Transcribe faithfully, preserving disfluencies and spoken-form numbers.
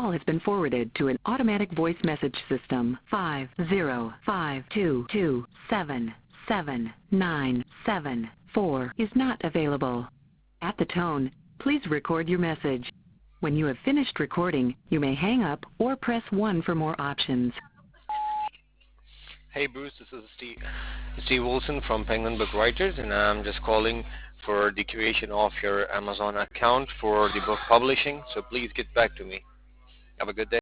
call has been forwarded to an automatic voice message system. five zero five two two seven seven nine seven four is not available. At the tone, please record your message. When you have finished recording, you may hang up or press one for more options. Hey Bruce, this is Steve, Steve Wilson from Penguin Book Writers, and I'm just calling for the creation of your Amazon account for the book publishing, so please get back to me. Have a good day.